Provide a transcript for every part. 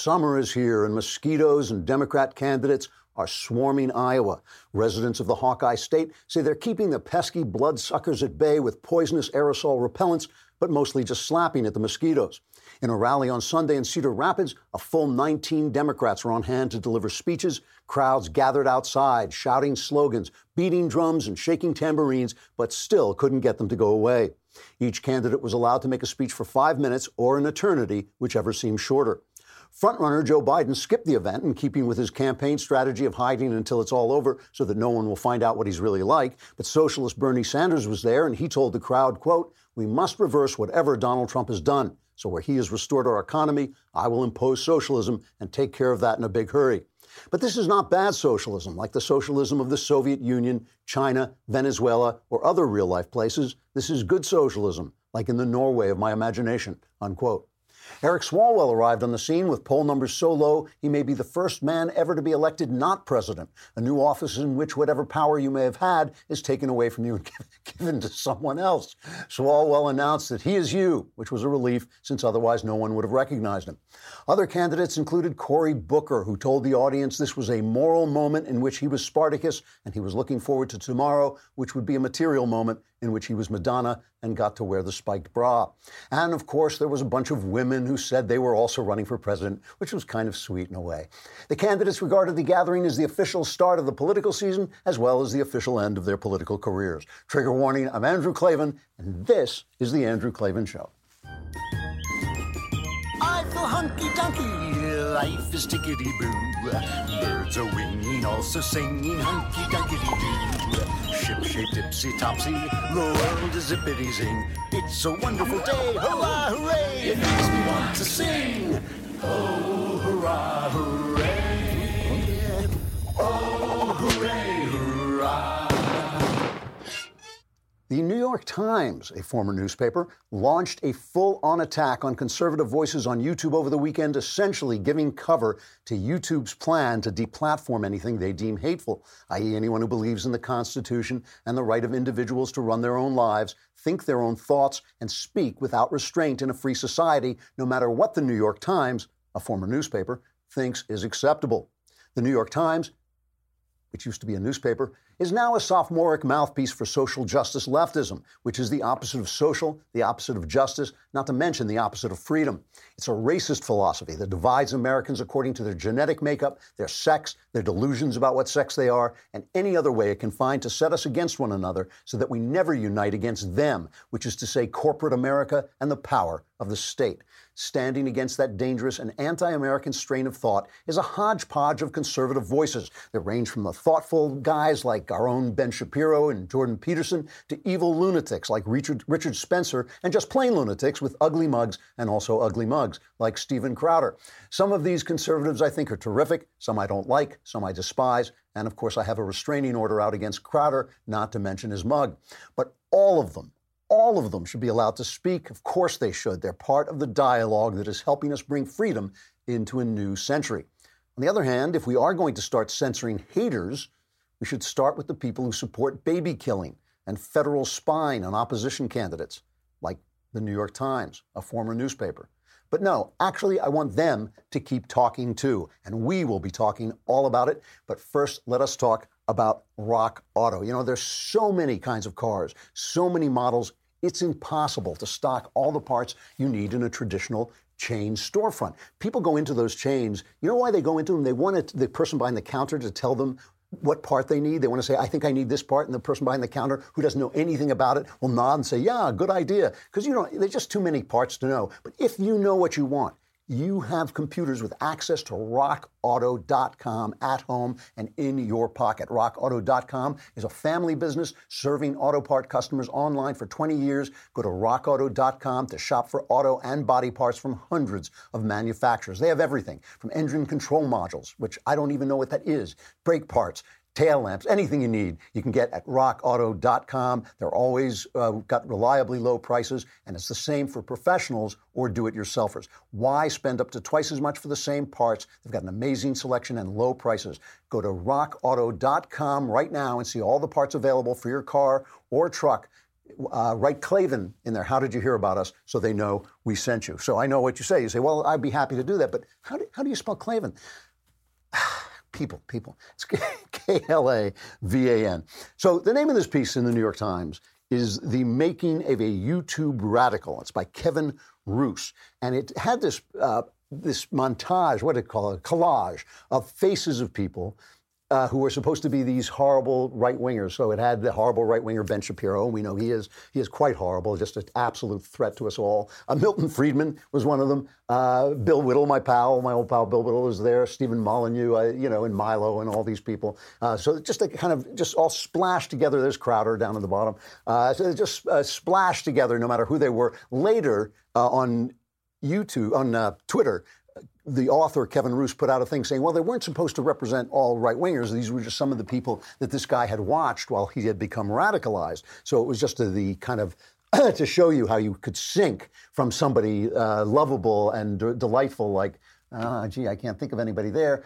Summer is here, and mosquitoes and Democrat candidates are swarming Iowa. Residents of the Hawkeye State say they're keeping the pesky bloodsuckers at bay with poisonous aerosol repellents, but mostly just slapping at the mosquitoes. In a rally on Sunday in Cedar Rapids, a full 19 Democrats were on hand to deliver speeches. Crowds gathered outside, shouting slogans, beating drums and shaking tambourines, but still couldn't get them to go away. Each candidate was allowed to make a speech for 5 minutes or an eternity, whichever seemed shorter. Frontrunner Joe Biden skipped the event in keeping with his campaign strategy of hiding until it's all over so that no one will find out what he's really like. But socialist Bernie Sanders was there, and he told the crowd, quote, "We must reverse whatever Donald Trump has done. So where he has restored our economy, I will impose socialism and take care of that in a big hurry." But this is not bad socialism, like the socialism of the Soviet Union, China, Venezuela, or other real-life places. This is good socialism, like in the Norway of my imagination, unquote. Eric Swalwell arrived on the scene with poll numbers so low he may be the first man ever to be elected not president, a new office in which whatever power you may have had is taken away from you and given to someone else. Swalwell announced that he is you, which was a relief since otherwise no one would have recognized him. Other candidates included Cory Booker, who told the audience this was a moral moment in which he was Spartacus and he was looking forward to tomorrow, which would be a material moment in which he was Madonna and got to wear the spiked bra. And of course, there was a bunch of women who said they were also running for president, which was kind of sweet in a way. The candidates regarded the gathering as the official start of the political season, as well as the official end of their political careers. Trigger warning, I'm Andrew Klavan, and this is The Andrew Klavan Show. I feel hunky-dunky, life is tickety-boo. Birds are winging, also singing hunky-dunky-doo. Ship-shaped, ipsy-topsy, the world is zippity-zing. It's a wonderful day, hurrah, hooray! It makes me want to sing. Oh, hurrah, hooray! Oh, hooray, hurrah! The New York Times, a former newspaper, launched a full-on attack on conservative voices on YouTube over the weekend, essentially giving cover to YouTube's plan to deplatform anything they deem hateful, i.e. anyone who believes in the Constitution and the right of individuals to run their own lives, think their own thoughts, and speak without restraint in a free society, no matter what the New York Times, a former newspaper, thinks is acceptable. The New York Times, which used to be a newspaper, is now a sophomoric mouthpiece for social justice leftism, which is the opposite of social, the opposite of justice, not to mention the opposite of freedom. It's a racist philosophy that divides Americans according to their genetic makeup, their sex, their delusions about what sex they are, and any other way it can find to set us against one another so that we never unite against them, which is to say corporate America and the power of the state. Standing against that dangerous and anti-American strain of thought is a hodgepodge of conservative voices that range from the thoughtful guys like our own Ben Shapiro and Jordan Peterson to evil lunatics like Richard Spencer and just plain lunatics with ugly mugs and also ugly mugs like Steven Crowder. Some of these conservatives I think are terrific, some I don't like, some I despise, and of course I have a restraining order out against Crowder, not to mention his mug. But all of them should be allowed to speak. Of course they should. They're part of the dialogue that is helping us bring freedom into a new century. On the other hand, if we are going to start censoring haters, we should start with the people who support baby killing and federal spying on opposition candidates, like the New York Times, a former newspaper. But no, actually, I want them to keep talking too, and we will be talking all about it. But first, let us talk about Rock Auto. You know, there's so many kinds of cars, so many models. It's impossible to stock all the parts you need in a traditional chain storefront. People go into those chains. You know why they go into them? They want the person behind the counter to tell them what part they need. They want to say, I think I need this part. And the person behind the counter who doesn't know anything about it will nod and say, yeah, good idea. Because, you know, there's just too many parts to know. But if you know what you want, you have computers with access to rockauto.com at home and in your pocket. Rockauto.com is a family business serving auto part customers online for 20 years. Go to rockauto.com to shop for auto and body parts from hundreds of manufacturers. They have everything from engine control modules, which I don't even know what that is, brake parts, tail lamps, anything you need, you can get at rockauto.com. They're always got reliably low prices, and it's the same for professionals or do-it-yourselfers. Why spend up to twice as much for the same parts? They've got an amazing selection and low prices. Go to rockauto.com right now and see all the parts available for your car or truck write Klavan in there. How did you hear about us? So they know we sent you. So I know what you say. You say, well, I'd be happy to do that. But how do you spell Klavan? People. It's Klavan. So the name of this piece in the New York Times is The Making of a YouTube Radical. It's by Kevin Roose. And it had this montage, what do you call it, collage of faces of people who were supposed to be these horrible right-wingers. So it had the horrible right-winger Ben Shapiro, and we know he is quite horrible, just an absolute threat to us all. Milton Friedman was one of them. Bill Whittle, my old pal Bill Whittle is there. Stephen Molyneux, and Milo and all these people. So just a kind of just all splashed together. There's Crowder down at the bottom. So just splashed together, no matter who they were. Later on YouTube, on Twitter, the author, Kevin Roose, put out a thing saying, well, they weren't supposed to represent all right-wingers. These were just some of the people that this guy had watched while he had become radicalized. So it was just the kind of to show you how you could sink from somebody lovable and delightful like, gee, I can't think of anybody there.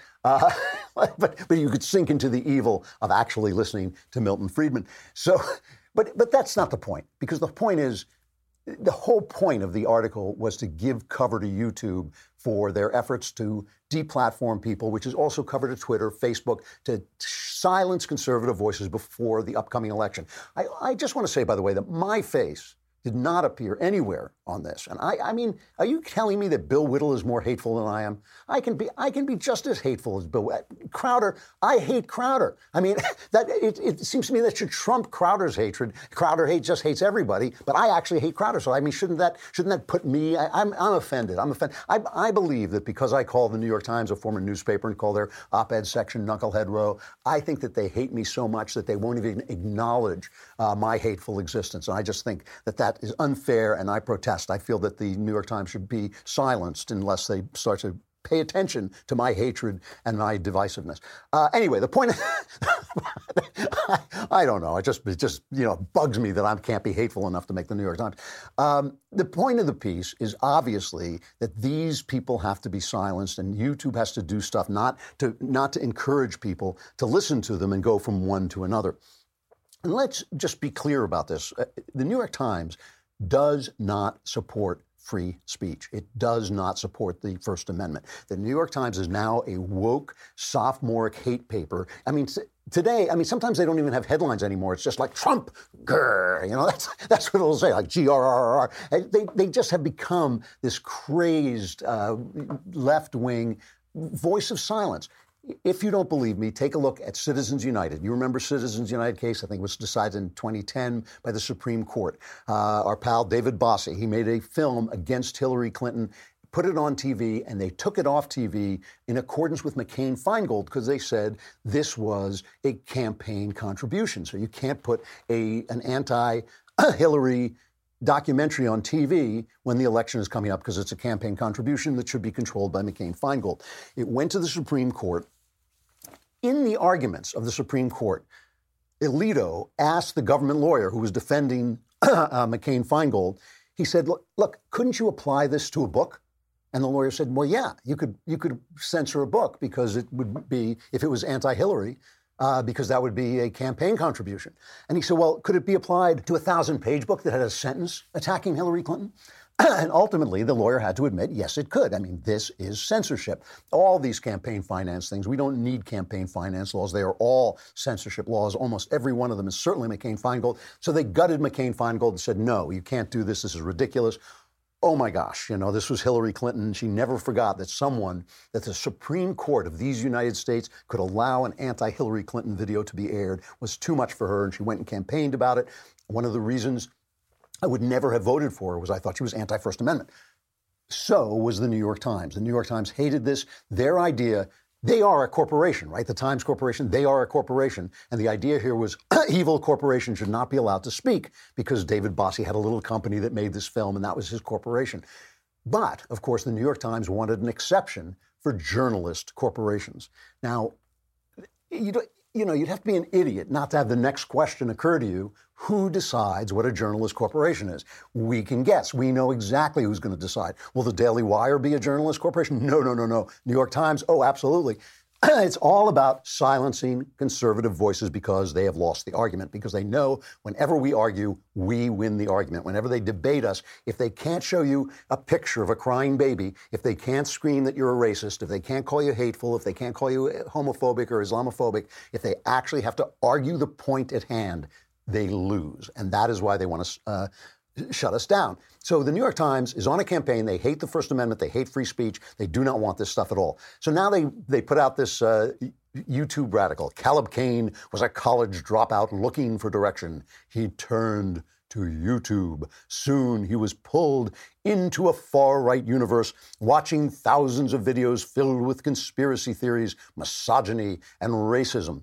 But you could sink into the evil of actually listening to Milton Friedman. So, but that's not the point, because the point is, the whole point of the article was to give cover to YouTube for their efforts to deplatform people, which is also cover to Twitter, Facebook, to silence conservative voices before the upcoming election. I just want to say, by the way, that my face did not appear anywhere on this. And I mean, are you telling me that Bill Whittle is more hateful than I am? I can be just as hateful as Bill Crowder. I hate Crowder. I mean, that it seems to me that should trump Crowder's hatred. Crowder just hates everybody, but I actually hate Crowder. So I mean, shouldn't that put me? I'm offended. I'm offended. I believe that because I call the New York Times a former newspaper and call their op-ed section Knucklehead Row, I think that they hate me so much that they won't even acknowledge my hateful existence. And I just think that is unfair, and I protest. I feel that the New York Times should be silenced unless they start to pay attention to my hatred and my divisiveness. Anyway, the point, I don't know. It just bugs me that I can't be hateful enough to make the New York Times. The point of the piece is obviously that these people have to be silenced, and YouTube has to do stuff not to encourage people to listen to them and go from one to another. And let's just be clear about this. The New York Times does not support free speech. It does not support the First Amendment. The New York Times is now a woke, sophomoric hate paper. I mean, today, sometimes they don't even have headlines anymore. It's just like Trump, grrr, that's what it'll say, like GRRR. They just have become this crazed left-wing voice of silence. If you don't believe me, take a look at Citizens United. You remember Citizens United case? I think it was decided in 2010 by the Supreme Court. Our pal David Bossie, he made a film against Hillary Clinton, put it on TV, and they took it off TV in accordance with McCain-Feingold because they said this was a campaign contribution. So you can't put an anti-Hillary documentary on TV when the election is coming up because it's a campaign contribution that should be controlled by McCain-Feingold. It went to the Supreme Court. In the arguments of the Supreme Court, Alito asked the government lawyer who was defending McCain-Feingold, he said, look, couldn't you apply this to a book? And the lawyer said, well, yeah, you could censor a book because it would be, if it was anti-Hillary, because that would be a campaign contribution. And he said, well, could it be applied to a 1,000-page book that had a sentence attacking Hillary Clinton? And ultimately, the lawyer had to admit, yes, it could. I mean, this is censorship. All these campaign finance things, we don't need campaign finance laws. They are all censorship laws. Almost every one of them is certainly McCain-Feingold. So they gutted McCain-Feingold and said, no, you can't do this. This is ridiculous. Oh, my gosh, this was Hillary Clinton. She never forgot that the Supreme Court of these United States could allow an anti-Hillary Clinton video to be aired was too much for her, and she went and campaigned about it. One of the reasons I would never have voted for her was I thought she was anti-First Amendment. So was the New York Times. The New York Times hated this. Their idea, they are a corporation, right? The Times Corporation, they are a corporation. And the idea here was evil corporations should not be allowed to speak because David Bossie had a little company that made this film, and that was his corporation. But, of course, the New York Times wanted an exception for journalist corporations. Now, you'd have to be an idiot not to have the next question occur to you. Who decides what a journalist corporation is? We can guess. We know exactly who's going to decide. Will the Daily Wire be a journalist corporation? No. New York Times? Oh, absolutely. It's all about silencing conservative voices because they have lost the argument, because they know whenever we argue, we win the argument. Whenever they debate us, if they can't show you a picture of a crying baby, if they can't scream that you're a racist, if they can't call you hateful, if they can't call you homophobic or Islamophobic, if they actually have to argue the point at hand, they lose. And that is why they want to shut us down. So the New York Times is on a campaign. They hate the First Amendment. They hate free speech. They do not want this stuff at all. So now they put out this YouTube radical. Caleb Cain was a college dropout looking for direction. He turned to YouTube. Soon he was pulled into a far-right universe, watching thousands of videos filled with conspiracy theories, misogyny, and racism.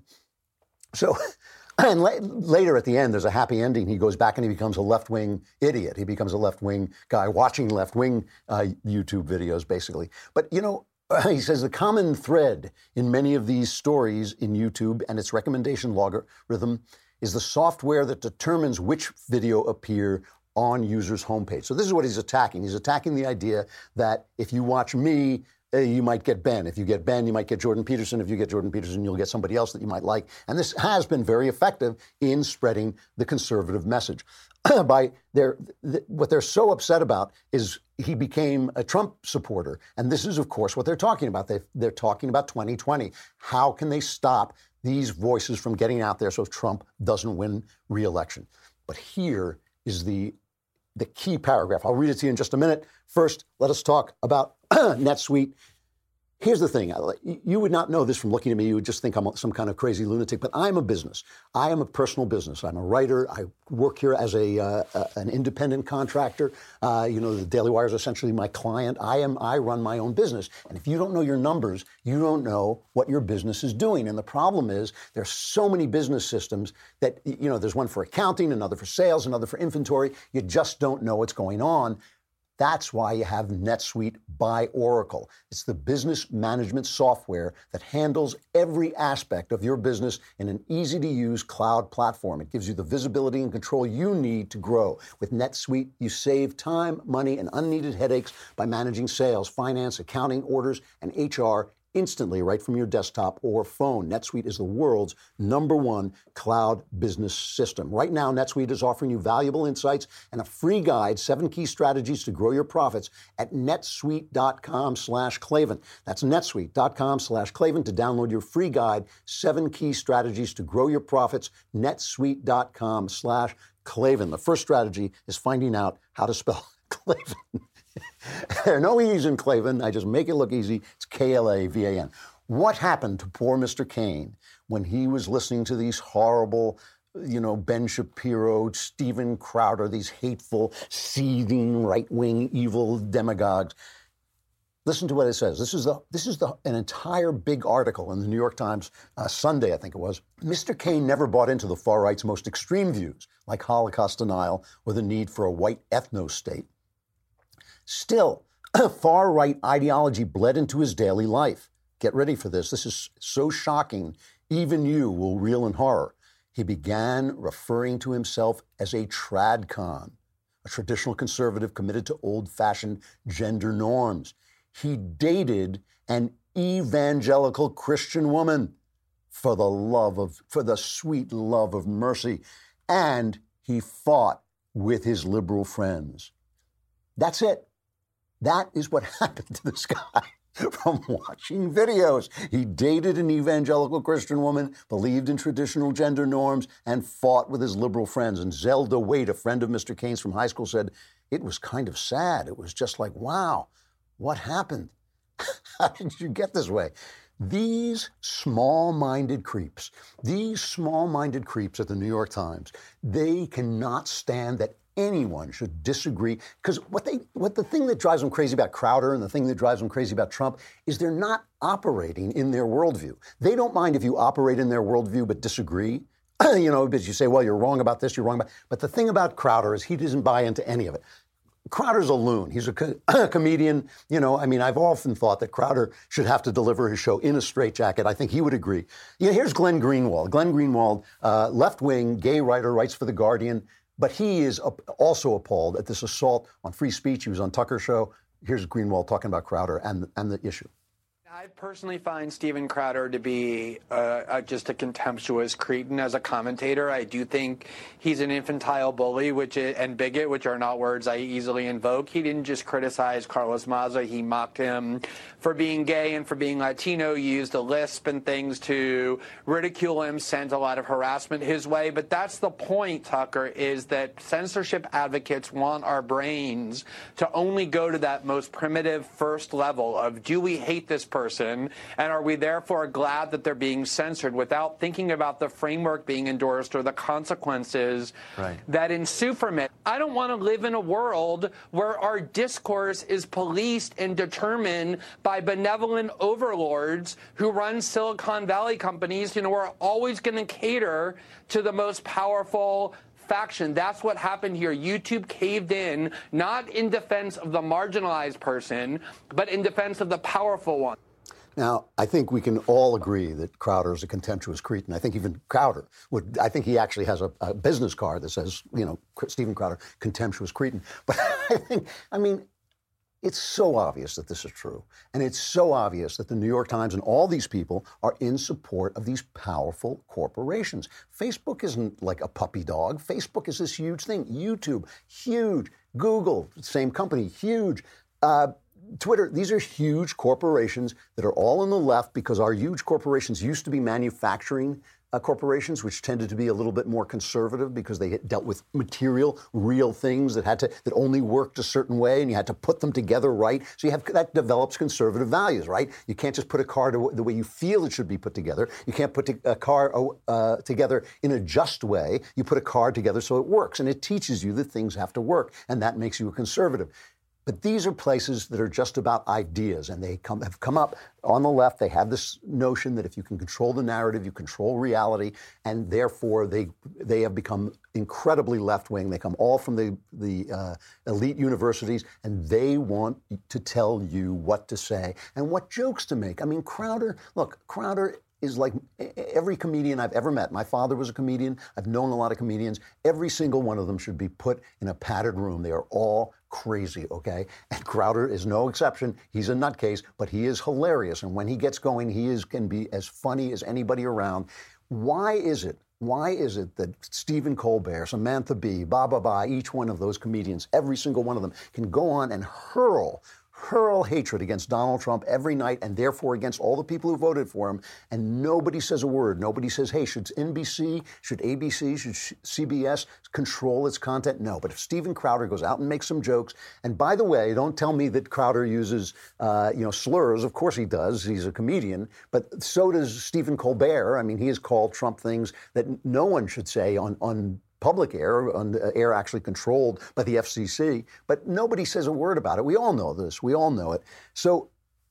So... And later at the end, there's a happy ending. He goes back and he becomes a left-wing idiot. He becomes a left-wing guy watching left-wing YouTube videos, basically. But, you know, he says the common thread in many of these stories in YouTube and its recommendation logarithm is the software that determines which video appear on users' homepage. So this is what he's attacking. He's attacking the idea that if you watch me, you might get Ben. If you get Ben, you might get Jordan Peterson. If you get Jordan Peterson, you'll get somebody else that you might like. And this has been very effective in spreading the conservative message. What they're so upset about is he became a Trump supporter. And this is, of course, what they're talking about. They're talking about 2020. How can they stop these voices from getting out there so Trump doesn't win re-election? But here is the key paragraph. I'll read it to you in just a minute. First, let us talk about NetSuite. Here's the thing. You would not know this from looking at me. You would just think I'm some kind of crazy lunatic, but I'm a business. I am a personal business. I'm a writer. I work here as an independent contractor. The Daily Wire is essentially my client. I run my own business. And if you don't know your numbers, you don't know what your business is doing. And the problem is there's so many business systems that, there's one for accounting, another for sales, another for inventory. You just don't know what's going on. That's why you have NetSuite by Oracle. It's the business management software that handles every aspect of your business in an easy-to-use cloud platform. It gives you the visibility and control you need to grow. With NetSuite, you save time, money, and unneeded headaches by managing sales, finance, accounting, orders, and HR instantly right from your desktop or phone. NetSuite is the world's #1 cloud business system. Right now, NetSuite is offering you valuable insights and a free guide, 7 key strategies to grow your profits at netsuite.com/Klavan. That's netsuite.com/Klavan to download your free guide, 7 key strategies to grow your profits, netsuite.com/Klavan. The first strategy is finding out how to spell Klavan. There are no E's in Klavan. I just make it look easy. It's Klavan. What happened to poor Mr. Cain when he was listening to these horrible, Ben Shapiro, Steven Crowder, these hateful, seething, right-wing, evil demagogues? Listen to what it says. This is an entire big article in the New York Times Sunday, I think it was. Mr. Cain never bought into the far right's most extreme views, like Holocaust denial or the need for a white ethno-state. Still, far-right ideology bled into his daily life. Get ready for this. This is so shocking, even you will reel in horror. He began referring to himself as a tradcon, a traditional conservative committed to old-fashioned gender norms. He dated an evangelical Christian woman for the sweet love of mercy, and he fought with his liberal friends. That's it. That is what happened to this guy from watching videos. He dated an evangelical Christian woman, believed in traditional gender norms, and fought with his liberal friends. And Zelda Waite, a friend of Mr. Cain's from high school, said, it was kind of sad. It was just like, wow, what happened? How did you get this way? These small-minded creeps at the New York Times, they cannot stand that anyone should disagree, because the thing that drives them crazy about Crowder and the thing that drives them crazy about Trump is they're not operating in their worldview. They don't mind if you operate in their worldview but disagree, but you say, well, you're wrong about this, you're wrong about. But the thing about Crowder is he doesn't buy into any of it. Crowder's a loon. He's a comedian. I've often thought that Crowder should have to deliver his show in a straitjacket. I think he would agree. Here's Glenn Greenwald. Glenn Greenwald, left-wing, gay writer, writes for The Guardian. But he is also appalled at this assault on free speech. He was on Tucker's show. Here's Greenwald talking about Crowder and the issue. I personally find Steven Crowder to be just a contemptuous cretin as a commentator. I do think he's an infantile bully and bigot, which are not words I easily invoke. He didn't just criticize Carlos Maza. He mocked him for being gay and for being Latino, used a lisp and things to ridicule him, sent a lot of harassment his way. But that's the point, Tucker, is that censorship advocates want our brains to only go to that most primitive first level of, do we hate this person, and are we therefore glad that they're being censored, without thinking about the framework being endorsed or the consequences that ensue from it. I don't want to live in a world where our discourse is policed and determined by benevolent overlords who run Silicon Valley companies, who are always going to cater to the most powerful faction. That's what happened here. YouTube caved in, not in defense of the marginalized person, but in defense of the powerful one. Now, I think we can all agree that Crowder is a contemptuous cretin. I think even Crowder I think he actually has a business card that says, Steven Crowder, contemptuous cretin. But I mean, it's so obvious that this is true. And it's so obvious that the New York Times and all these people are in support of these powerful corporations. Facebook isn't like a puppy dog. Facebook is this huge thing. YouTube, huge. Google, same company, huge. Twitter, these are huge corporations that are all on the left, because our huge corporations used to be manufacturing corporations, which tended to be a little bit more conservative because they dealt with material, real things that only worked a certain way, and you had to put them together right. So that develops conservative values, right? You can't just put a car the way you feel it should be put together. You can't put a car together in a just way. You put a car together so it works, and it teaches you that things have to work, and that makes you a conservative. But these are places that are just about ideas, and they have come up on the left. They have this notion that if you can control the narrative, you control reality, and therefore they have become incredibly left-wing. They come all from the elite universities, and they want to tell you what to say and what jokes to make. I mean, Crowder is like every comedian I've ever met. My father was a comedian. I've known a lot of comedians. Every single one of them should be put in a padded room. They are all crazy, okay? And Crowder is no exception. He's a nutcase, but he is hilarious. And when he gets going, can be as funny as anybody around. Why is it that Stephen Colbert, Samantha Bee, each one of those comedians, every single one of them, can go on and hurl hatred against Donald Trump every night, and therefore against all the people who voted for him, and nobody says a word. Nobody says, hey, should NBC, should ABC, should CBS control its content? No. But if Steven Crowder goes out and makes some jokes, and by the way, don't tell me that Crowder uses slurs. Of course he does. He's a comedian. But so does Stephen Colbert. I mean, he has called Trump things that no one should say on public air, on air actually controlled by the FCC, but nobody says a word about it. We all know this. We all know it. So,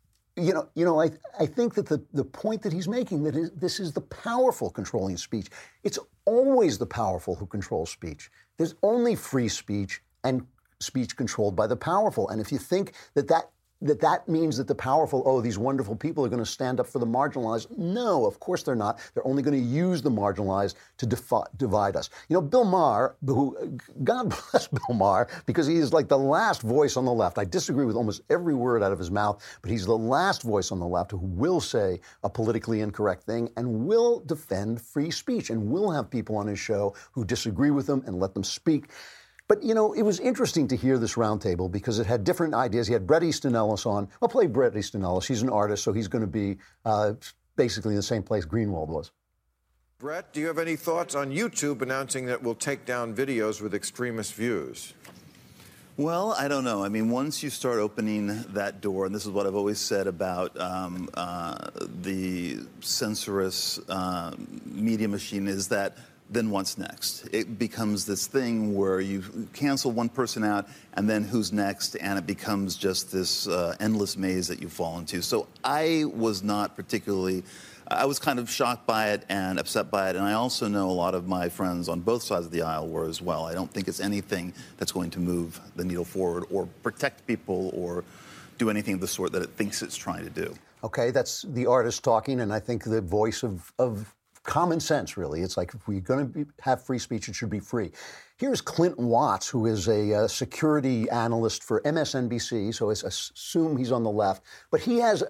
I think that the point that he's making, that this is the powerful controlling speech. It's always the powerful who control speech. There's only free speech and speech controlled by the powerful. And if you think that means that the powerful, these wonderful people are going to stand up for the marginalized. No, of course they're not. They're only going to use the marginalized to divide us. Bill Maher, God bless Bill Maher, because he is like the last voice on the left. I disagree with almost every word out of his mouth, but he's the last voice on the left who will say a politically incorrect thing and will defend free speech and will have people on his show who disagree with him and let them speak. But, it was interesting to hear this roundtable because it had different ideas. He had Bret Easton Ellis on. I'll play Bret Easton Ellis. He's an artist, so he's going to be basically in the same place Greenwald was. Bret, do you have any thoughts on YouTube announcing that it will take down videos with extremist views? Well, I don't know. I mean, once you start opening that door, and this is what I've always said about the censorious media machine, is that then what's next? It becomes this thing where you cancel one person out, and then who's next? And it becomes just this endless maze that you fall into. So I was not particularly... I was kind of shocked by it and upset by it, and I also know a lot of my friends on both sides of the aisle were as well. I don't think it's anything that's going to move the needle forward or protect people or do anything of the sort that it thinks it's trying to do. Okay, that's the artist talking, and I think the voice of common sense, really. It's like, if we're going to have free speech, it should be free. Here's Clinton Watts, who is a security analyst for MSNBC, so I assume he's on the left. But he has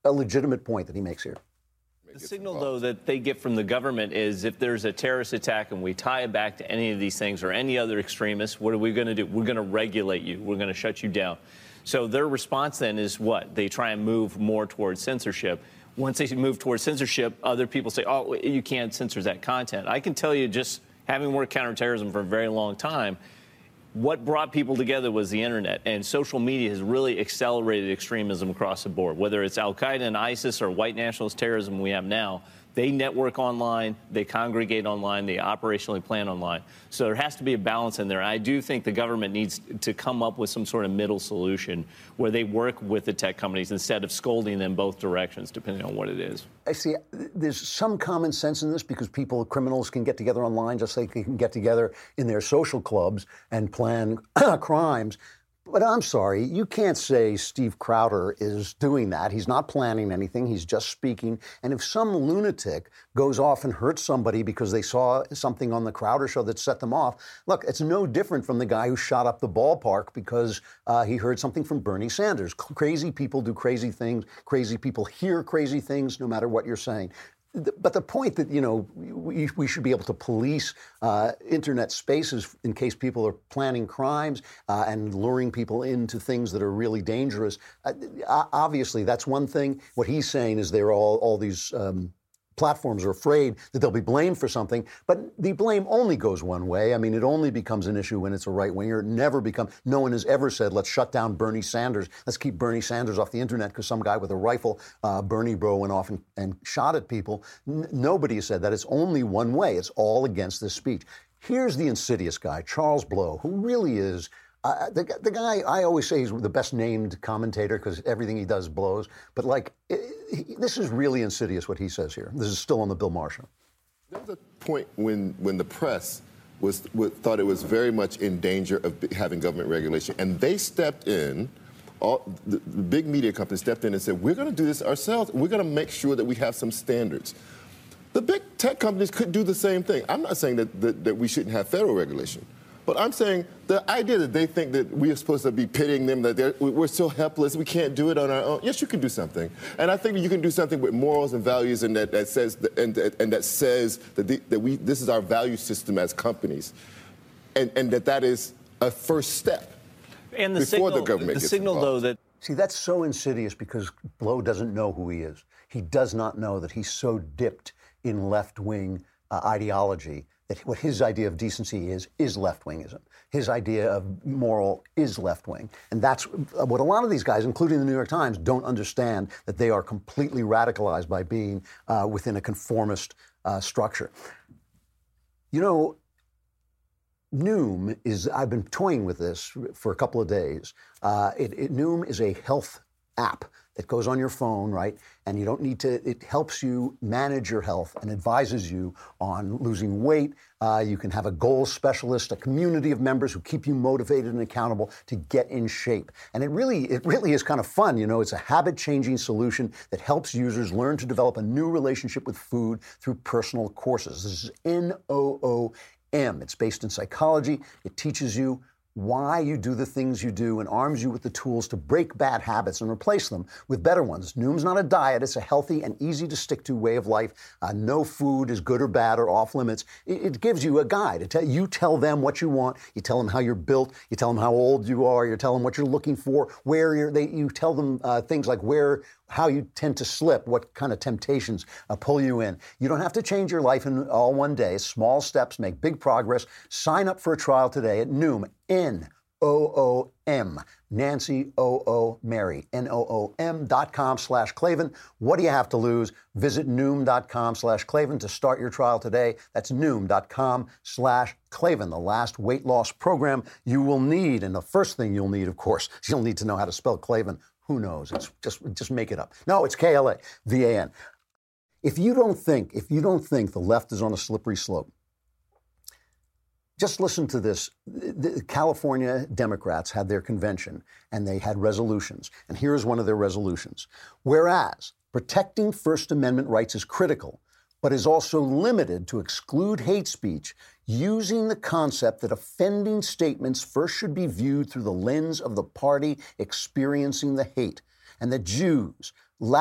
a legitimate point that he makes here. The signal, though, that they get from the government is if there's a terrorist attack and we tie it back to any of these things or any other extremists, what are we going to do? We're going to regulate you. We're going to shut you down. So their response then is what? They try and move more towards censorship. Once they move towards censorship, other people say, oh, you can't censor that content. I can tell you, just having worked counterterrorism for a very long time, what brought people together was the internet, and social media has really accelerated extremism across the board. Whether it's Al-Qaeda and ISIS or white nationalist terrorism we have now, they network online, they congregate online, they operationally plan online. So there has to be a balance in there. I do think the government needs to come up with some sort of middle solution where they work with the tech companies instead of scolding them both directions, depending on what it is. I see. There's some common sense in this because criminals can get together online just like they can get together in their social clubs and plan crimes. But I'm sorry, you can't say Steve Crowder is doing that. He's not planning anything. He's just speaking. And if some lunatic goes off and hurts somebody because they saw something on the Crowder show that set them off, look, it's no different from the guy who shot up the ballpark because he heard something from Bernie Sanders. Crazy people do crazy things. Crazy people hear crazy things, no matter what you're saying. But the point that, we should be able to police internet spaces in case people are planning crimes and luring people into things that are really dangerous, obviously that's one thing. What he's saying is they're all these platforms are afraid that they'll be blamed for something, but the blame only goes one way. I mean, it only becomes an issue when it's a right-winger. It never no one has ever said, let's shut down Bernie Sanders. Let's keep Bernie Sanders off the internet because some guy with a rifle, Bernie bro, went off and shot at people. Nobody has said that. It's only one way. It's all against this speech. Here's the insidious guy, Charles Blow, who really is the guy, I always say he's the best named commentator because everything he does blows. But this is really insidious what he says here. This is still on the Bill Maher show. There was a point when the press thought it was very much in danger of having government regulation, and they stepped in. The big media companies stepped in and said, we're going to do this ourselves. We're going to make sure that we have some standards. The big tech companies could do the same thing. I'm not saying that we shouldn't have federal regulation. But I'm saying the idea that they think that we are supposed to be pitting them, that we're so helpless, we can't do it on our own. Yes, you can do something. And I think you can do something with morals and values and that says that this is our value system as companies. And that is a first step and before the government gets involved. Though, that... See, that's so insidious because Blow doesn't know who he is. He does not know that he's so dipped in left-wing ideology that what his idea of decency is left-wingism. His idea of moral is left-wing. And that's what a lot of these guys, including the New York Times, don't understand, that they are completely radicalized by being within a conformist structure. Noom is, I've been toying with this for a couple of days. Noom is a health app that goes on your phone, right? And you don't need to, it helps you manage your health and advises you on losing weight. You can have a goal specialist, a community of members who keep you motivated and accountable to get in shape. And it really is kind of fun. It's a habit-changing solution that helps users learn to develop a new relationship with food through personal courses. This is Noom. It's based in psychology. It teaches you why you do the things you do and arms you with the tools to break bad habits and replace them with better ones. Noom's not a diet. It's a healthy and easy to stick to way of life. No food is good or bad or off limits. It gives you a guide. You tell them what you want. You tell them how you're built. You tell them how old you are. You tell them what you're looking for, you tell them things like how you tend to slip, what kind of temptations pull you in. You don't have to change your life in all one day. Small steps make big progress. Sign up for a trial today at Noom, Noom, Nancy O.O. Mary, Noom.com/Klavan. What do you have to lose? Visit Noom.com/Klavan to start your trial today. That's Noom.com/Klavan, the last weight loss program you will need. And the first thing you'll need, of course, you'll need to know how to spell Klavan. Who knows? It's just make it up. No, it's Klavan. If you don't think the left is on a slippery slope, just listen to this. The California Democrats had their convention and they had resolutions. And here's one of their resolutions. Whereas protecting First Amendment rights is critical, but is also limited to exclude hate speech, using the concept that offending statements first should be viewed through the lens of the party experiencing the hate. and that Jews,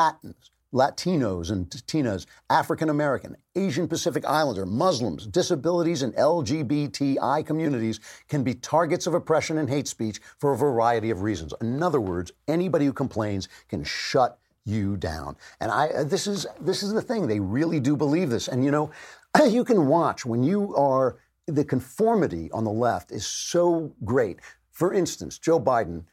Latinos and Latinas, African American, Asian Pacific Islander, Muslims, disabilities, and LGBTI communities can be targets of oppression and hate speech for a variety of reasons. In other words, anybody who complains can shut you down. And this is the thing. They really do believe this. And, you know, you can watch when you are, the conformity on the left is so great. For instance, Joe Biden,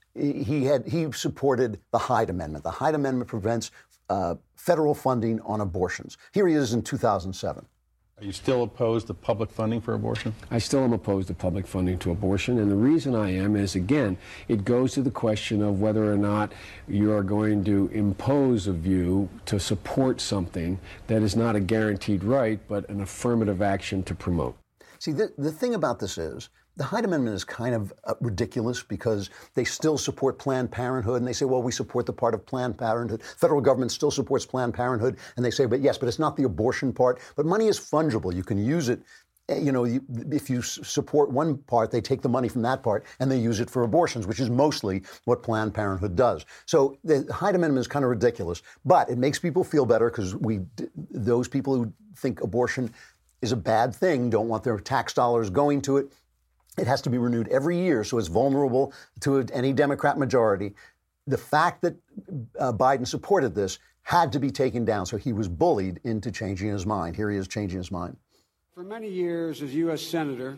he supported the Hyde Amendment. The Hyde Amendment prevents federal funding on abortions. Here he is in 2007. Are you still opposed to public funding for abortion? I still am opposed to public funding to abortion, and the reason I am is, again, it goes to the question of whether or not you are going to impose a view to support something that is not a guaranteed right, but an affirmative action to promote. See, the thing about this is, the Hyde Amendment is kind of ridiculous because they still support Planned Parenthood, and they say, well, we support the part of Planned Parenthood. Federal government still supports Planned Parenthood, and they say, but yes, but it's not the abortion part. But money is fungible. You can use it. You know, if you support one part, they take the money from that part and they use it for abortions, which is mostly what Planned Parenthood does. So the Hyde Amendment is kind of ridiculous, but it makes people feel better because those people who think abortion is a bad thing don't want their tax dollars going to it. It has to be renewed every year, so it's vulnerable to any Democrat majority. The fact that Biden supported this had to be taken down, so he was bullied into changing his mind. Here he is changing his mind. For many years as U.S. Senator,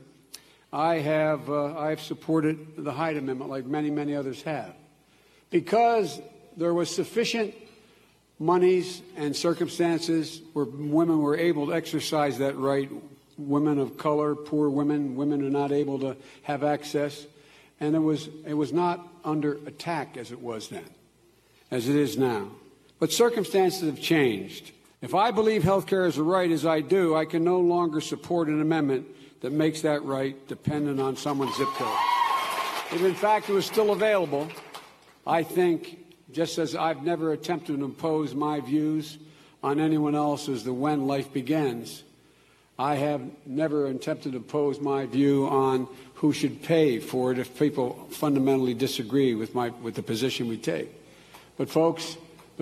I've supported the Hyde Amendment like many, many others have, because there was sufficient monies and circumstances where women were able to exercise that right. Women of color, poor women, women who are not able to have access. And it was not under attack as it was then, as it is now. But circumstances have changed. If I believe health care is a right, as I do, I can no longer support an amendment that makes that right dependent on someone's zip code. If, in fact, it was still available, I think, just as I've never attempted to impose my views on anyone else as to when life begins, I have never attempted to impose my view on who should pay for it if people fundamentally disagree with the position we take. But folks,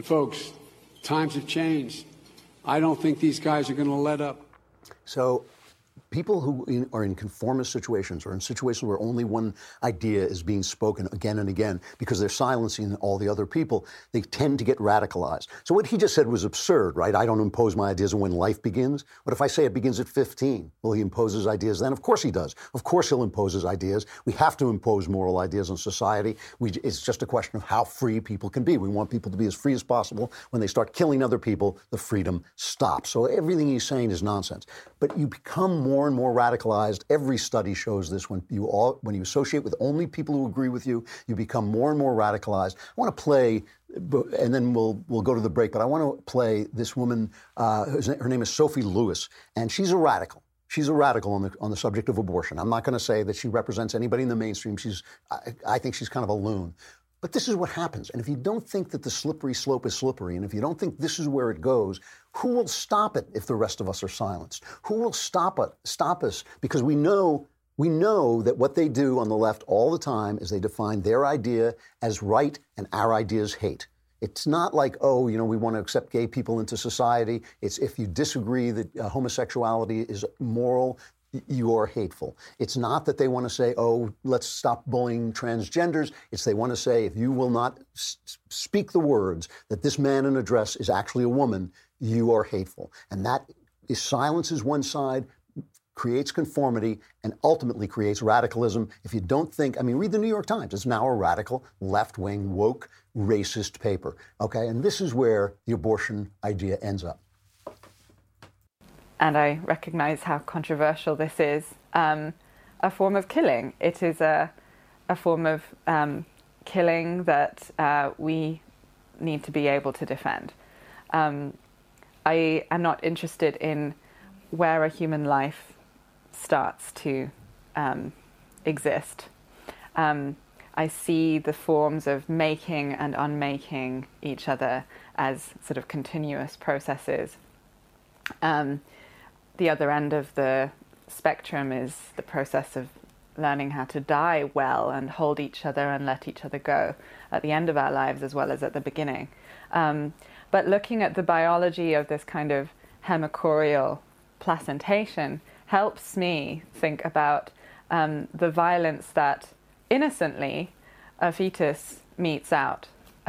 times have changed. I don't think these guys are going to let up. So people who are in conformist situations or in situations where only one idea is being spoken again and again because they're silencing all the other people, they tend to get radicalized. So what he just said was absurd, right? I don't impose my ideas when life begins. What if I say it begins at 15? Well, he imposes ideas then? Of course he does. Of course he'll impose his ideas. We have to impose moral ideas on society. It's just a question of how free people can be. We want people to be as free as possible. When they start killing other people, the freedom stops. So everything he's saying is nonsense. But you become more and more radicalized. Every study shows this. When you associate with only people who agree with you, you become more and more radicalized. I want to play, and then we'll go to the break, but I want to play this woman. Her name is Sophie Lewis, and she's a radical. She's a radical on the subject of abortion. I'm not going to say that she represents anybody in the mainstream. I think she's kind of a loon. But this is what happens. And if you don't think that the slippery slope is slippery, and if you don't think this is where it goes, who will stop it if the rest of us are silenced? Who will stop us? Because we know that what they do on the left all the time is they define their idea as right and our idea as hate. It's not like, we want to accept gay people into society. It's if you disagree that homosexuality is moral, you are hateful. It's not that they want to say, let's stop bullying transgenders. It's they want to say, if you will not speak the words that this man in a dress is actually a woman, you are hateful. And that silences one side, creates conformity, and ultimately creates radicalism. If you don't think, read the New York Times. It's now a radical, left-wing, woke, racist paper. Okay, and this is where the abortion idea ends up. And I recognize how controversial this is, a form of killing. It is a form of killing that we need to be able to defend. I am not interested in where a human life starts to exist. I see the forms of making and unmaking each other as sort of continuous processes. The other end of the spectrum is the process of learning how to die well and hold each other and let each other go at the end of our lives as well as at the beginning. But looking at the biology of this kind of hemicorial placentation helps me think about the violence that innocently a fetus meets out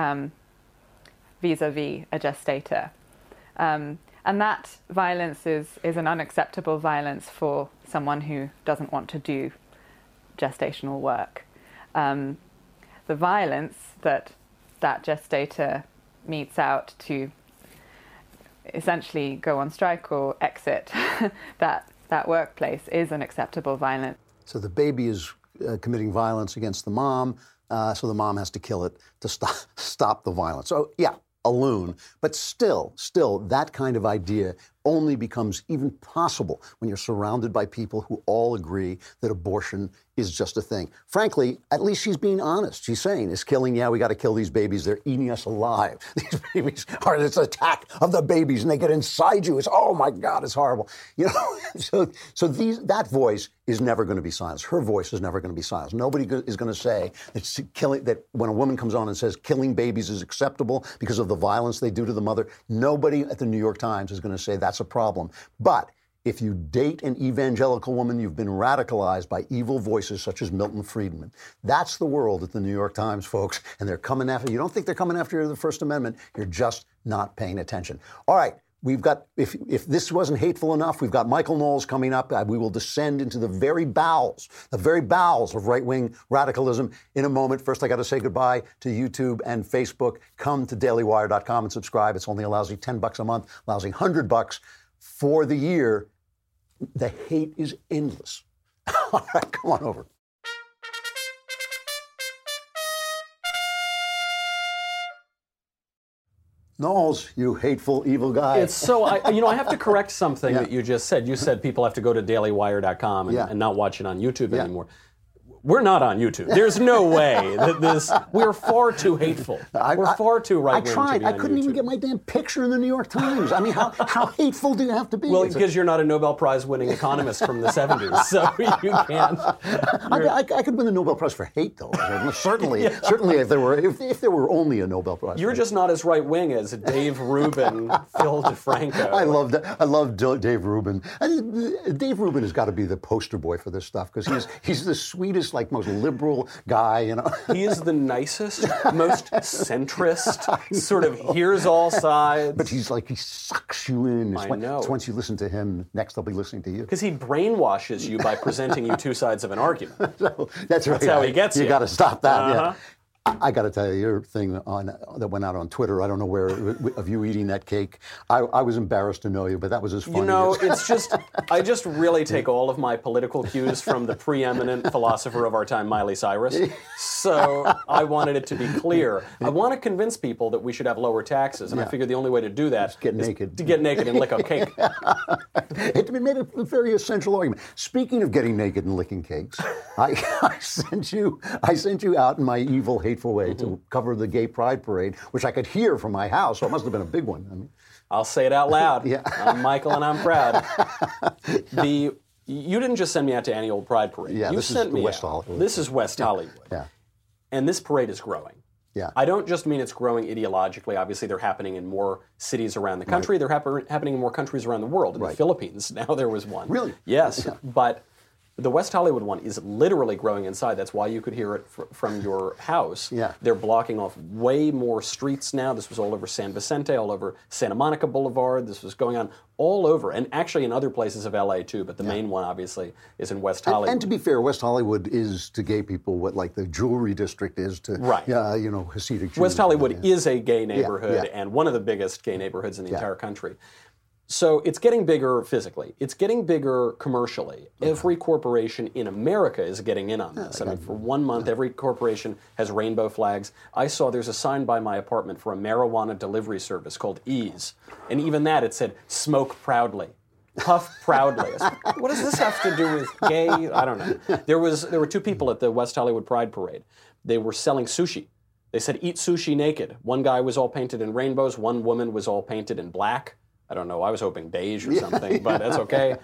vis-a-vis a gestator. And that violence is an unacceptable violence for someone who doesn't want to do gestational work. The violence that gestator meets out to essentially go on strike or exit that workplace is an acceptable violence. So the baby is committing violence against the mom, so the mom has to kill it to stop the violence. So yeah, a loon, but still, that kind of idea only becomes even possible when you're surrounded by people who all agree that abortion is just a thing. Frankly, at least she's being honest. She's saying, it's killing, yeah, we got to kill these babies. They're eating us alive. These babies are this attack of the babies, and they get inside you. It's, oh my God, it's horrible. You know, so that voice is never going to be silenced. Her voice is never going to be silenced. Nobody is going to say that when a woman comes on and says killing babies is acceptable because of the violence they do to the mother, nobody at the New York Times is going to say that's a problem. But if you date an evangelical woman, you've been radicalized by evil voices such as Milton Friedman. That's the world at the New York Times, folks, and they're coming after you. You don't think they're coming after the First Amendment. You're just not paying attention. All right. We've got, if this wasn't hateful enough, we've got Michael Knowles coming up. We will descend into the very bowels of right-wing radicalism in a moment. First, I got to say goodbye to YouTube and Facebook. Come to dailywire.com and subscribe. It's only a lousy $10 a month, lousy $100 for the year. The hate is endless. All right, come on over. Knowles, you hateful, evil guy. It's so, I have to correct something that you just said. You said people have to go to dailywire.com and not watch it on YouTube anymore. We're not on YouTube. There's no way that we're far too hateful. We're far too right-wing. I tried. To be I couldn't even get my damn picture in the New York Times. I mean, how hateful do you have to be? Well, because you're not a Nobel Prize-winning economist from the 70s, so you can't. I could win the Nobel Prize for hate, though. Certainly, certainly, if there were only a Nobel Prize. You're just not as right-wing as Dave Rubin, Phil DeFranco. I love Dave Rubin. Dave Rubin has got to be the poster boy for this stuff because he's the sweetest, most liberal guy, you know. He is the nicest, most centrist, sort of hears all sides. But he sucks you in. I know. It's once you listen to him, next I'll be listening to you. Because he brainwashes you by presenting you two sides of an argument. So, that's right. That's how he gets you. You got to stop that, yeah. I got to tell you, your thing that went out on Twitter, I don't know where, of you eating that cake. I was embarrassed to know you, but that was as funny. You know, it's just, I just really take all of my political cues from the preeminent philosopher of our time, Miley Cyrus. So I wanted it to be clear. I want to convince people that we should have lower taxes, and I figured the only way to do that is to get naked and lick a cake. It made a very essential argument. Speaking of getting naked and licking cakes, I sent you out in my evil, hateful way to cover the Gay Pride Parade, which I could hear from my house, so it must have been a big one. I mean, I'll say it out loud. I'm Michael and I'm proud. You didn't just send me out to any old Pride Parade. Yeah, you sent me West out. Hollywood. This is West Hollywood. Yeah. And this parade is growing. Yeah. I don't just mean it's growing ideologically. Obviously, they're happening in more cities around the country. They're happening in more countries around the world. In the Philippines, now there was one. Really? Yes. Yeah. But the West Hollywood one is literally growing inside. That's why you could hear it from your house. Yeah. They're blocking off way more streets now. This was all over San Vicente, all over Santa Monica Boulevard. This was going on all over, and actually in other places of LA too, but the main one obviously is in West Hollywood. And to be fair, West Hollywood is to gay people what the jewelry district is to Hasidic Jews. West Hollywood is a gay neighborhood and one of the biggest gay neighborhoods in the entire country. So it's getting bigger physically. It's getting bigger commercially. Every corporation in America is getting in on this. I mean, for 1 month, every corporation has rainbow flags. I saw there's a sign by my apartment for a marijuana delivery service called Ease. And even that, it said, smoke proudly. Puff proudly. What does this have to do with gay? I don't know. There were two people at the West Hollywood Pride Parade. They were selling sushi. They said, eat sushi naked. One guy was all painted in rainbows. One woman was all painted in black. I don't know. I was hoping beige or something, but that's okay.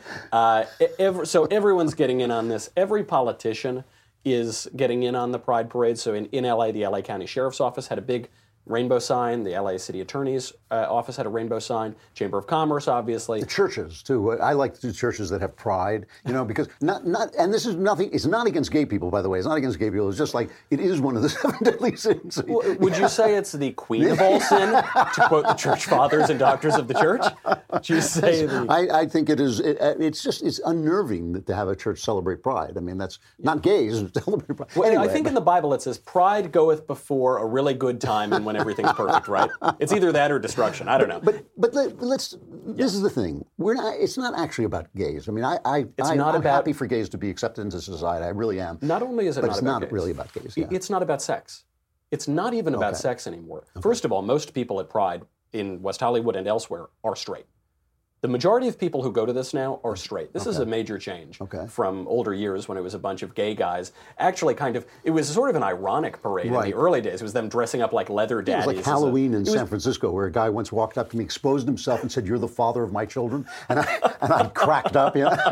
So everyone's getting in on this. Every politician is getting in on the Pride Parade. So in LA, the LA County Sheriff's Office had a big rainbow sign. The LA City Attorney's Office had a rainbow sign. Chamber of Commerce, obviously. The churches too. I like the churches that have pride, because and this is nothing. It's not against gay people, by the way. It's not against gay people. It's just like it is one of the 7 deadly sins. Would you say it's the queen of all sin, to quote the church fathers and doctors of the church? Would you say I think it is. It's unnerving to have a church celebrate pride. I mean, that's not gays celebrate pride. Well, anyway, I think in the Bible it says pride goeth before a really good time and when everything's perfect, right? It's either that or destruction. I don't know. But let's. This is the thing. We're not. It's not actually about gays. I mean, I'm happy for gays to be accepted into society. I really am. Not only is it but not it's about not gays. really about gays. Yeah. It's not about sex. It's not even about sex anymore. First of all, most people at Pride in West Hollywood and elsewhere are straight. The majority of people who go to this now are straight. This is a major change from older years when it was a bunch of gay guys. Actually, it was sort of an ironic parade in the early days. It was them dressing up like leather daddies. It was like Halloween in San Francisco, where a guy once walked up to me, exposed himself, and said, "You're the father of my children," and I cracked up.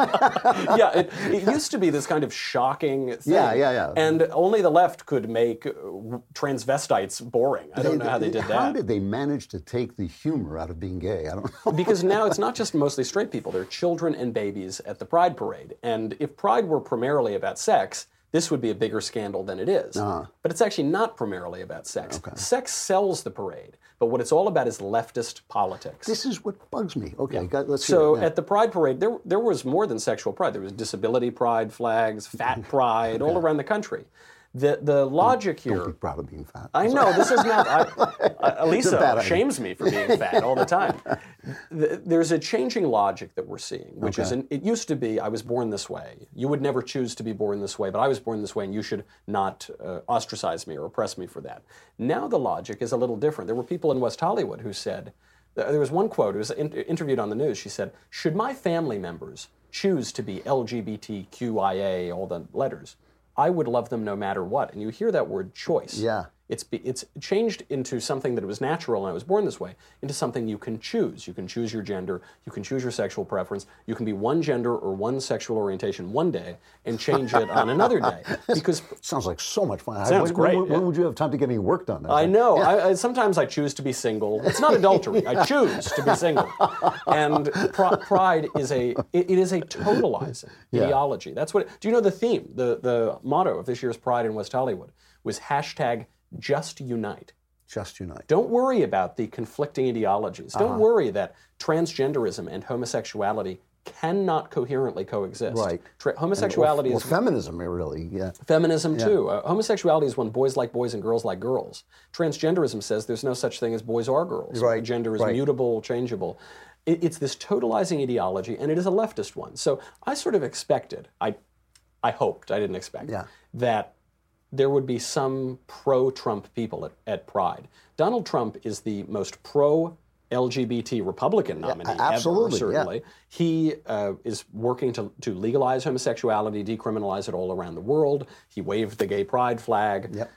Yeah, it used to be this kind of shocking thing. Yeah. And only the left could make transvestites boring. I don't know how they did that. How did they manage to take the humor out of being gay? I don't know. Because now it's not just mostly straight people. There are children and babies at the Pride Parade. And if Pride were primarily about sex, this would be a bigger scandal than it is. But it's actually not primarily about sex. Sex sells the parade. But what it's all about is leftist politics. This is what bugs me. Okay, let's hear So it. Yeah. at the Pride Parade, there was more than sexual pride. There was disability pride flags, fat pride, all around the country. The logic here... Don't be proud of being fat. I know, this is not... Lisa shames me for being fat all the time. There's a changing logic that we're seeing, which is, it used to be, I was born this way. You would never choose to be born this way, but I was born this way, and you should not ostracize me or oppress me for that. Now the logic is a little different. There were people in West Hollywood who said... There was one quote, it was interviewed on the news. She said, "Should my family members choose to be LGBTQIA, all the letters, I would love them no matter what." And you hear that word choice. Yeah. It's changed into something that was natural and I was born this way, into something you can choose. You can choose your gender, you can choose your sexual preference, you can be one gender or one sexual orientation one day and change it on another day. Because sounds like so much fun. Sounds great. When would you have time to get any work done? I know. Yeah. Sometimes I choose to be single. It's not adultery. I choose to be single. And pride is a totalizing ideology. That's what. Do you know the theme? The motto of this year's Pride in West Hollywood was #Just Unite. Just unite. Don't worry about the conflicting ideologies. Don't worry that transgenderism and homosexuality cannot coherently coexist. Right. Homosexuality or is... feminism, really, yeah. Feminism, too. Homosexuality is when boys like boys and girls like girls. Transgenderism says there's no such thing as boys or girls. Right. Gender is mutable, changeable. It's this totalizing ideology, and it is a leftist one. So I sort of expected, I hoped, I didn't expect, that there would be some pro-Trump people at Pride. Donald Trump is the most pro-LGBT Republican nominee ever, certainly. He is working to legalize homosexuality, decriminalize it all around the world. He waved the gay pride flag. Yep.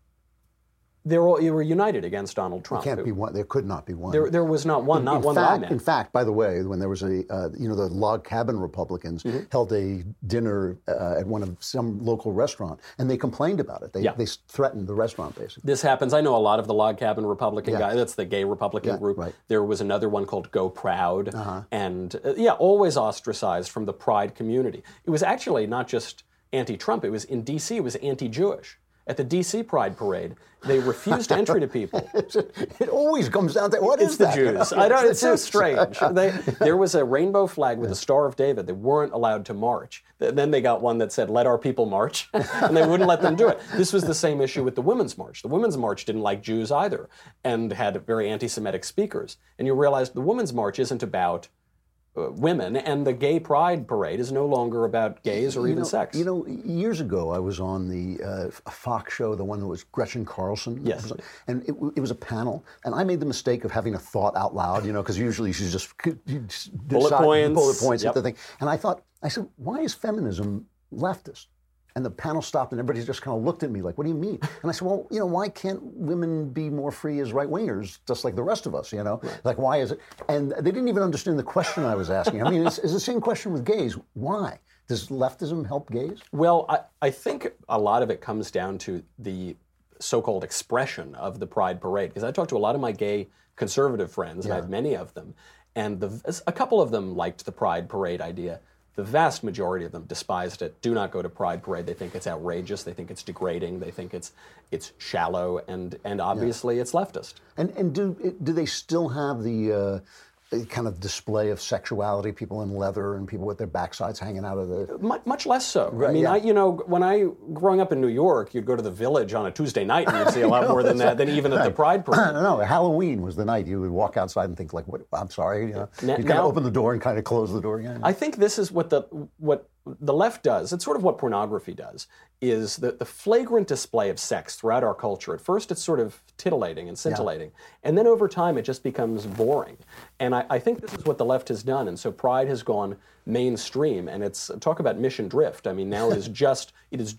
They were united against Donald Trump. There can't be one. There could not be one. There was not one. Not one that I met. In fact, by the way, when there was the log cabin Republicans held a dinner at some local restaurant, and they complained about it. They threatened the restaurant, basically. This happens. I know a lot of the log cabin Republican guys. That's the gay Republican group. Right. There was another one called Go Proud, and always ostracized from the Pride community. It was actually not just anti-Trump. It was in D.C. It was anti-Jewish. At the D.C. Pride Parade, they refused entry to people. It always comes down to what is that? It's the Jews. I don't. It's so strange. There was a rainbow flag with a Star of David. They weren't allowed to march. Then they got one that said, "Let our people march," and they wouldn't let them do it. This was the same issue with the Women's March. The Women's March didn't like Jews either, and had very anti-Semitic speakers. And you realize the Women's March isn't about women, and the Gay Pride Parade is no longer about gays or even sex. Years ago, I was on the Fox show, the one that was Gretchen Carlson. Yes. And it was a panel, and I made the mistake of having a thought out loud, because usually she's just bullet points at the thing. And I said, why is feminism leftist? And the panel stopped, and everybody just kind of looked at me like, what do you mean? And I said, well, why can't women be more free as right-wingers, just like the rest of us, Right. Like, why is it? And they didn't even understand the question I was asking. I mean, it's the same question with gays. Why? Does leftism help gays? Well, I think a lot of it comes down to the so-called expression of the Pride Parade. Because I talked to a lot of my gay conservative friends, and I have many of them, and a couple of them liked the Pride Parade idea. The vast majority of them despised it, do not go to Pride Parade. They think it's outrageous. They think it's degrading. They think it's shallow, and obviously it's leftist. And do they still have the kind of display of sexuality, people in leather and people with their backsides hanging out of the... Much less so. Right, I mean, when growing up in New York, you'd go to the Village on a Tuesday night and you'd see a lot more than that, than even at the Pride Parade. No, Halloween was the night you would walk outside and think, like, what, I'm sorry, you'd kind of open the door and kind of close the door again. I think this is what the left does. It's sort of what pornography does, is the flagrant display of sex throughout our culture. At first, it's sort of titillating and scintillating. And then over time, it just becomes boring. And I think this is what the left has done. And so Pride has gone mainstream. And it's, talk about mission drift. I mean, now it is just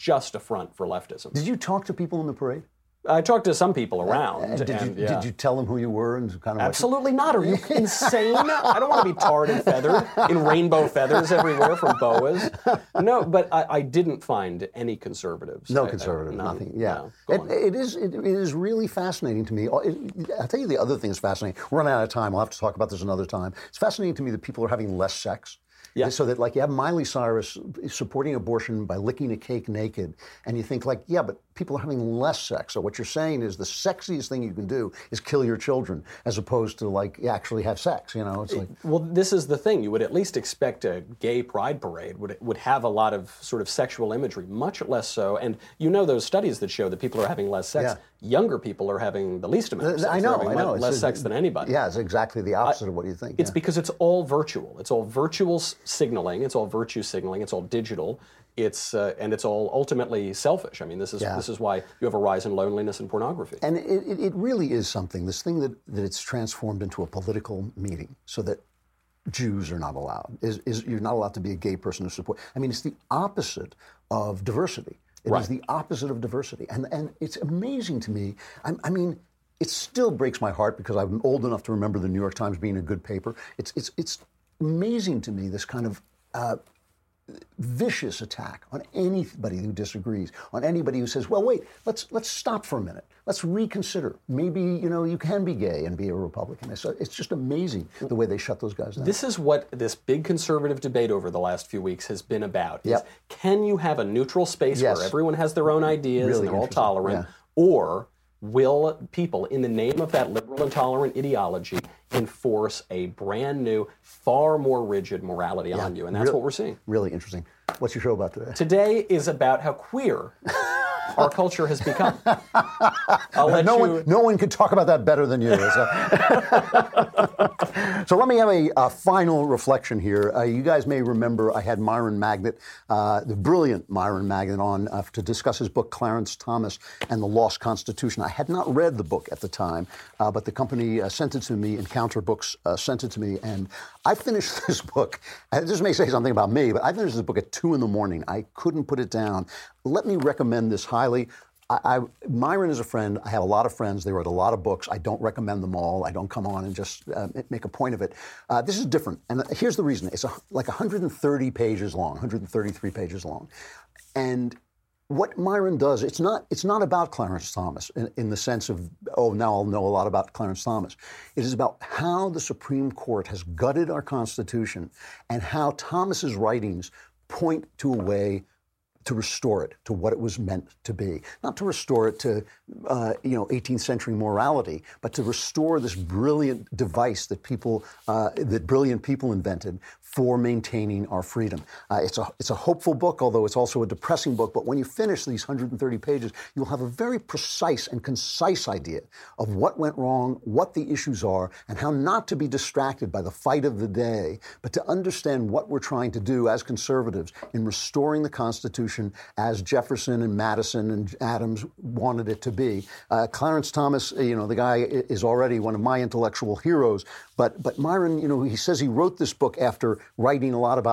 a front for leftism. Did you talk to people in the parade? I talked to some people around. Did you tell them who you were and kind of? Absolutely not. Are you insane? I don't want to be tarred and feathered in rainbow feathers everywhere from boas. No, but I didn't find any conservatives. No conservatives, nothing. Yeah, no, it is really fascinating to me. I'll tell you the other thing that's fascinating. We're running out of time. We'll have to talk about this another time. It's fascinating to me that people are having less sex. Yeah. So that, like, you have Miley Cyrus supporting abortion by licking a cake naked, and you think, like, yeah, but people are having less sex. So what you're saying is the sexiest thing you can do is kill your children, as opposed to, like, actually have sex. It's like. Well, this is the thing. You would at least expect a gay pride parade would have a lot of sort of sexual imagery, much less so. And those studies that show that people are having less sex. Yeah. Younger people are having the least amount of sex. I know. Less sex than anybody. Yeah, it's exactly the opposite of what you think. It's because it's all virtual. It's all virtual signaling. It's all virtue signaling. It's all digital. And it's all ultimately selfish. I mean, this is why you have a rise in loneliness and pornography. And it really is something. This thing that it's transformed into a political meeting, so that Jews are not allowed. You're not allowed to be a gay person to support. I mean, it's the opposite of diversity. It is the opposite of diversity. And it's amazing to me. I mean, it still breaks my heart because I'm old enough to remember the New York Times being a good paper. It's amazing to me, this kind of vicious attack on anybody who disagrees, on anybody who says, well, wait, let's stop for a minute. Let's reconsider. Maybe, you can be gay and be a Republican. It's just amazing the way they shut those guys down. This is what this big conservative debate over the last few weeks has been about. Is, can you have a neutral space where everyone has their own ideas and they're all tolerant, or will people, in the name of that liberal and tolerant ideology, enforce a brand new, far more rigid morality on you? And that's what we're seeing. Really interesting. What's your show about today? Today is about how queer our culture has become. No one could talk about that better than you. So let me have a final reflection here. You guys may remember I had Myron Magnet, the brilliant Myron Magnet, on to discuss his book, Clarence Thomas and the Lost Constitution. I had not read the book at the time, but the company sent it to me, Encounter Books sent it to me, and I finished this book. This may say something about me, but I finished this book at 2 a.m. I couldn't put it down. Let me recommend this highly. Myron is a friend. I have a lot of friends. They wrote a lot of books. I don't recommend them all. I don't come on and just make a point of it. This is different. And here's the reason. It's like 130 pages long, 133 pages long. And what Myron does, it's not about Clarence Thomas in the sense of, oh, now I'll know a lot about Clarence Thomas. It is about how the Supreme Court has gutted our Constitution and how Thomas's writings point to a way to restore it to what it was meant to be. Not to restore it to, 18th century morality, but to restore this brilliant device that brilliant people invented for maintaining our freedom. It's a hopeful book, although it's also a depressing book. But when you finish these 130 pages, you'll have a very precise and concise idea of what went wrong, what the issues are, and how not to be distracted by the fight of the day, but to understand what we're trying to do as conservatives in restoring the Constitution as Jefferson and Madison and Adams wanted it to be. Clarence Thomas, the guy is already one of my intellectual heroes, but Myron, he says he wrote this book after writing a lot about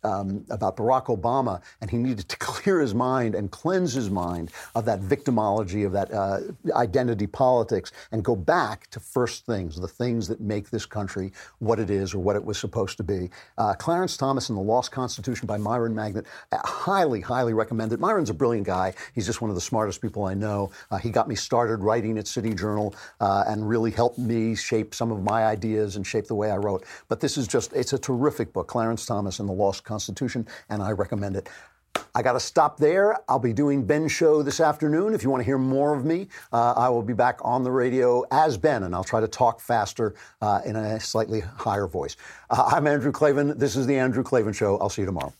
Barack Obama, and he needed to clear his mind and cleanse his mind of that victimology, of that identity politics, and go back to first things, the things that make this country what it is or what it was supposed to be. Clarence Thomas and the Lost Constitution by Myron Magnet, highly, highly recommended. Myron's a brilliant guy. He's just one of the smartest people I know. He got me started writing at City Journal and really helped me shape some of my ideas and shape the way I wrote. But this is just, it's a terrific book, Clarence Thomas and the Lost Constitution, and I recommend it. I got to stop there. I'll be doing Ben's show this afternoon. If you want to hear more of me, I will be back on the radio as Ben, and I'll try to talk faster in a slightly higher voice. I'm Andrew Klavan. This is The Andrew Klavan Show. I'll see you tomorrow.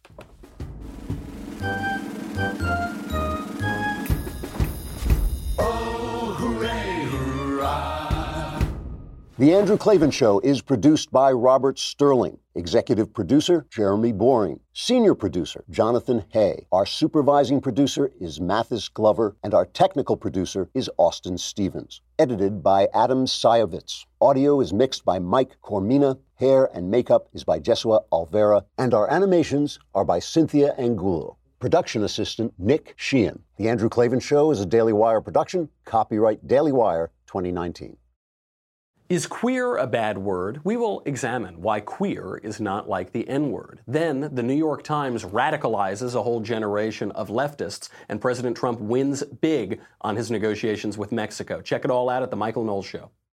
The Andrew Klavan Show is produced by Robert Sterling. Executive producer, Jeremy Boring. Senior producer, Jonathan Hay. Our supervising producer is Mathis Glover, and our technical producer is Austin Stevens. Edited by Adam Sayevitz. Audio is mixed by Mike Cormina. Hair and makeup is by Jesua Alvera. And our animations are by Cynthia Angulo. Production assistant, Nick Sheehan. The Andrew Klavan Show is a Daily Wire production. Copyright Daily Wire 2019. Is queer a bad word? We will examine why queer is not like the N-word. Then, the New York Times radicalizes a whole generation of leftists, and President Trump wins big on his negotiations with Mexico. Check it all out at The Michael Knowles Show.